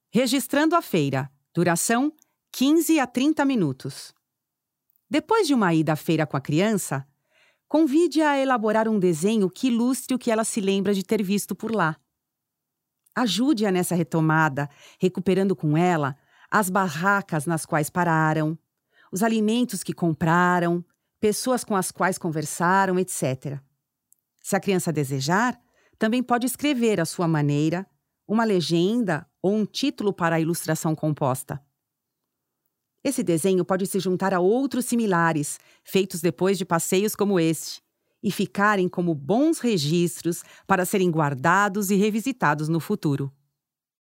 Registrando a feira. Duração: 15 a 30 minutos. Depois de uma ida à feira com a criança, convide-a a elaborar um desenho que ilustre o que ela se lembra de ter visto por lá. Ajude-a nessa retomada, recuperando com ela as barracas nas quais pararam, os alimentos que compraram, pessoas com as quais conversaram, etc. Se a criança desejar, também pode escrever à sua maneira uma legenda ou um título para a ilustração composta. Esse desenho pode se juntar a outros similares, feitos depois de passeios como este, e ficarem como bons registros para serem guardados e revisitados no futuro.